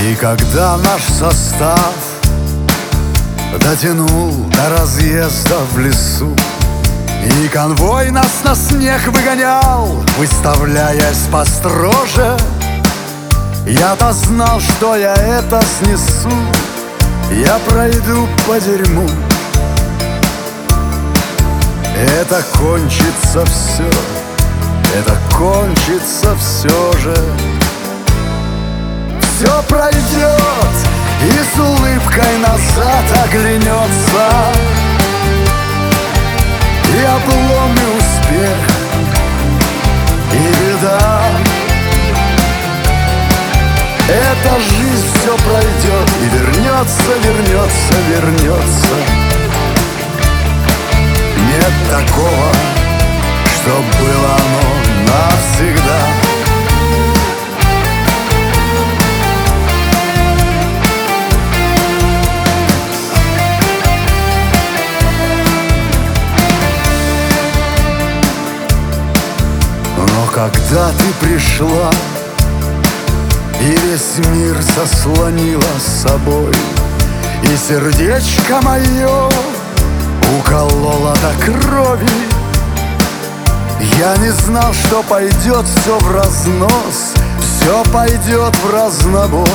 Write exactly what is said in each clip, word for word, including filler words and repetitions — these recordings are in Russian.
И когда наш состав дотянул до разъезда в лесу, и конвой нас на снег выгонял, выставляясь построже, я-то знал, что я это снесу. Я пройду по дерьму, это кончится все, это кончится все же. Все пройдет, и с улыбкой назад оглянется, и облом, и успех, и беда. Эта жизнь все пройдет и вернется, вернется, вернется. Нет такого, что было оно навсегда. Но когда ты пришла и весь мир заслонила с собой, и сердечко мое укололо до крови, я не знал, что пойдет все в разнос, все пойдет в разнобой,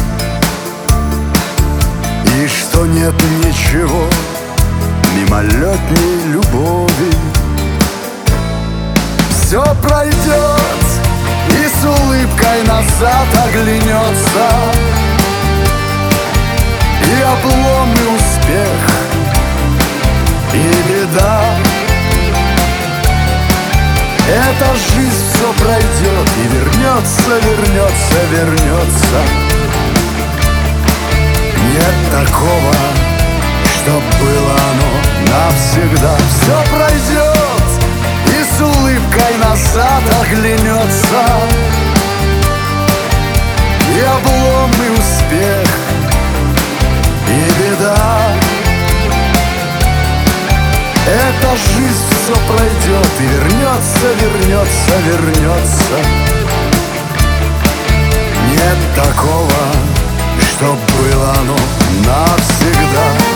и что нет ничего мимолетней любови. Все пройдет, и с улыбкой назад оглянется, и облом, и успех, и беда. Эта жизнь все пройдет и вернется, вернется, вернется. Нет такого, что было оно навсегда. Все пройдет, и с улыбкой назад оглянется, и облом, и успех, и беда. Эта жизнь все пройдет и вернется, вернется, вернется. Нет такого, что было оно навсегда.